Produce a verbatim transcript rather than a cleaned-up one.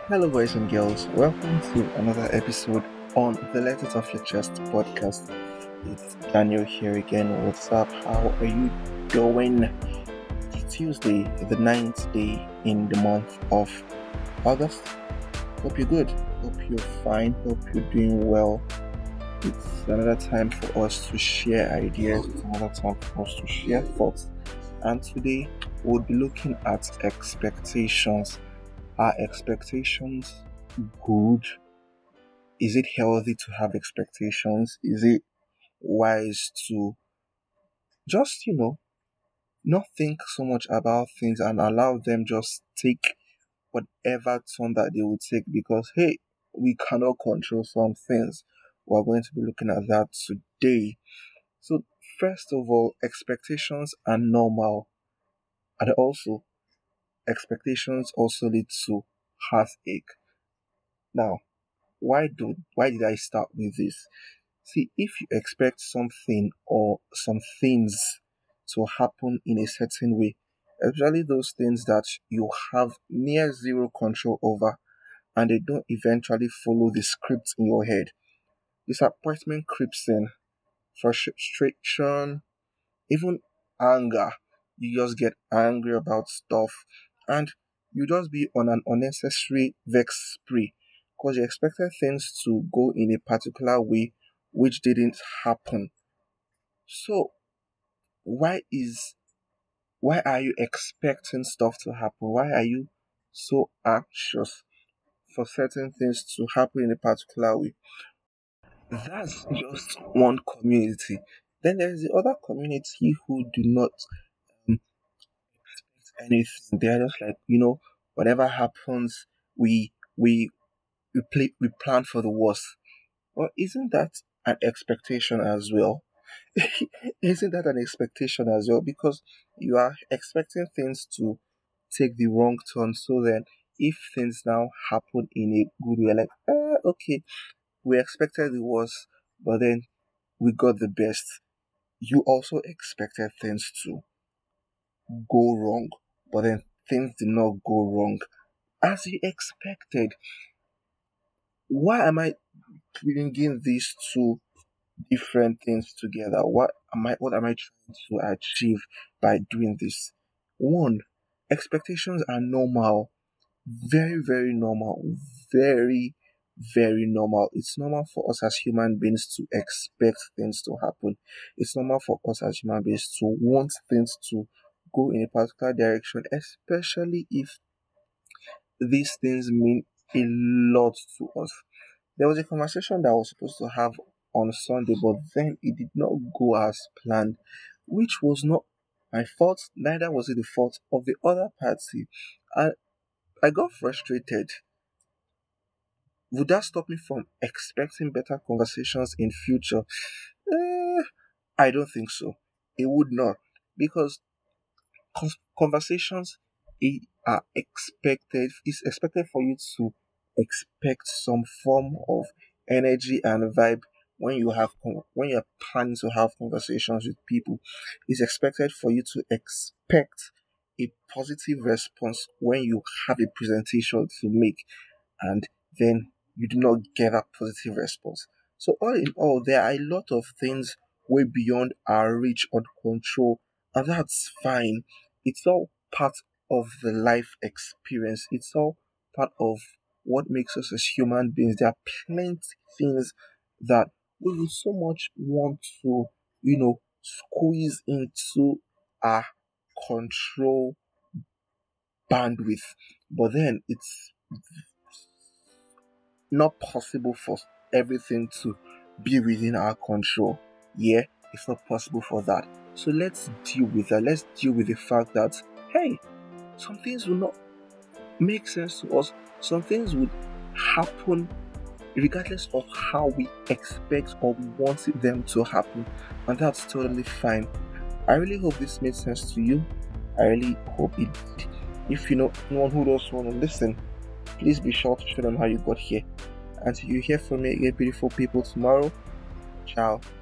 Hello, boys and girls. Welcome to another episode on the Let It Off Your Chest podcast. It's Daniel here again. What's up? How are you doing? It's Tuesday, the ninth day in the month of August. Hope you're good. Hope you're fine. Hope you're doing well. It's another time for us to share ideas. It's another time for us to share thoughts. And today we'll be looking at expectations. Are expectations good? Is it healthy to have expectations? Is it wise to just, you know, not think so much about things and allow them just take whatever turn that they will take? Because, hey, we cannot control some things. We're going to be looking at that today. So, first of all, expectations are normal, and also expectations also lead to heartache. Now, why do why did I start with this? See, if you expect something or some things to happen in a certain way, especially those things that you have near zero control over, and they don't eventually follow the script in your head, disappointment creeps in, frustration, even anger. You just get angry about stuff, and you just be on an unnecessary vex spree because you expected things to go in a particular way which didn't happen. So why is why are you expecting stuff to happen? Why are you so anxious for certain things to happen in a particular way? That's just one community. Then there's the other community who do not um, anything. They're just like, you know, whatever happens, we we we play we plan for the worst. Well, isn't that an expectation as well? Isn't that an expectation as well? Because you are expecting things to take the wrong turn. So then, if things now happen in a good way, like, uh, okay, we expected the worst, but then we got the best. You also expected things to go wrong, but then things did not go wrong as you expected. Why am I bringing these two different things together? What am I what am I trying to achieve by doing this? One, expectations are normal, very, very normal, very, very normal. It's normal for us as human beings to expect things to happen. It's normal for us as human beings to want things to go in a particular direction, especially if these things mean a lot to us. There was a conversation that I was supposed to have on Sunday, but then it did not go as planned, which was not my fault, neither was it the fault of the other party. And I got frustrated. Would that stop me from expecting better conversations in future? Eh, I don't think so. It would not. Because Cons- conversations i- are expected, it's expected for you to expect some form of energy and vibe when you have con- when you're planning to have conversations with people. It's expected for you to expect a positive response when you have a presentation to make, and then you do not get a positive response. So all in all, there are a lot of things way beyond our reach or control, and that's fine. It's all part of the life experience. It's all part of what makes us as human beings. There are plenty things that we would so much want to, you know, squeeze into our control bandwidth, but then it's not possible for everything to be within our control. Yeah, it's not possible for that. So let's deal with that. Let's deal with the fact that, hey, some things will not make sense to us. Some things would happen regardless of how we expect or we want them to happen. And that's totally fine. I really hope this made sense to you. I really hope it did. If you know anyone who does want to listen, please be sure to show them how you got here. Until you hear from me again, beautiful people, tomorrow. Ciao.